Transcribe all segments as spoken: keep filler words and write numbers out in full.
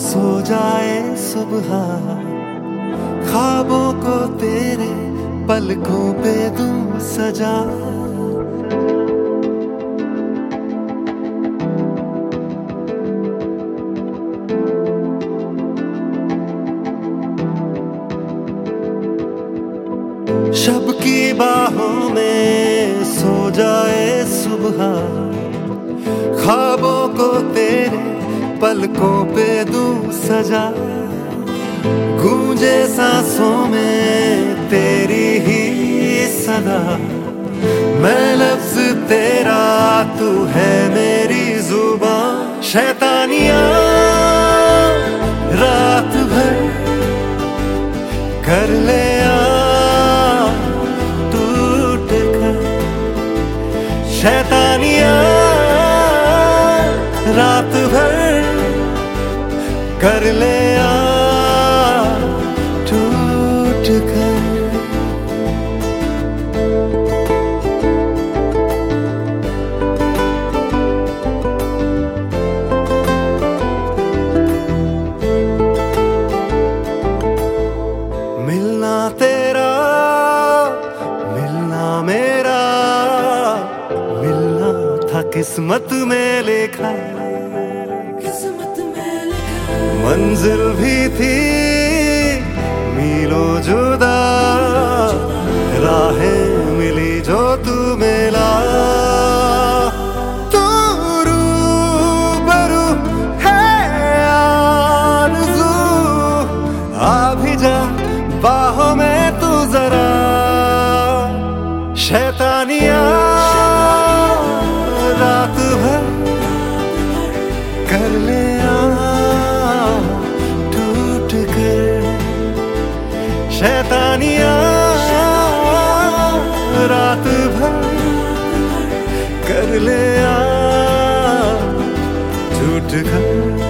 सो जाए सुबह, ख्वाबों को तेरे पलकों पे दूं सजा। शब की बाहों में सो जाए सुबह, ख्वाबों को तेरे पलकों पे दूं सजा। गूंजे सांसों में तेरी ही सदा, मैं लफ्ज तेरा तू है मेरी जुबान। शैतानियां रात भर कर ले टूट कर, शैतानियां रात भर कर ले टूट कर। मिलना तेरा मिलना मेरा, मिलना था किस्मत में लिखा, किस्मत में लिखा। मंजिल भी थी मीलों जुदा, राहें मिली जो तू मिला। तू रूबरू है आरज़ू, आ भी जा बाहों में तू जरा। शैतानियां रात भर कर ले टूट कर, शैतानियां रात भर कर ले टूट कर।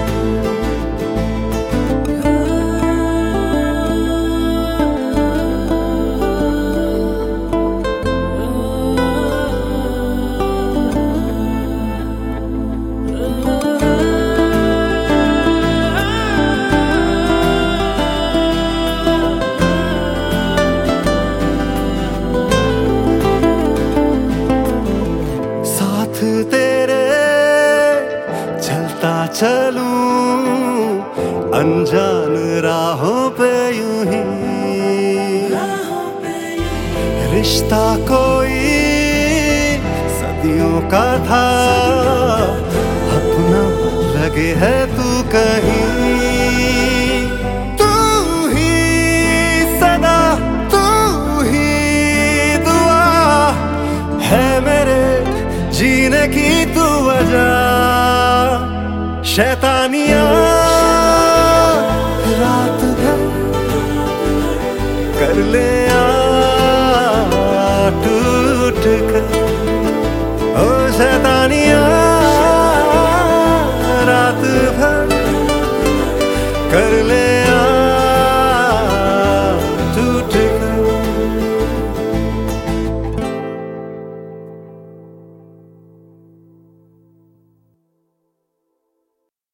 तेरे चलता चलूं अनजान राहों पे यूं ही, रिश्ता कोई सदियों का था, अपना लगे है तू कहीं। तू ही सदा तू ही दुआ है मेरे जीने की तू वजह। शैतानियां रात भर कर ले टूट कर, ओ शैतानियां रात भर कर ले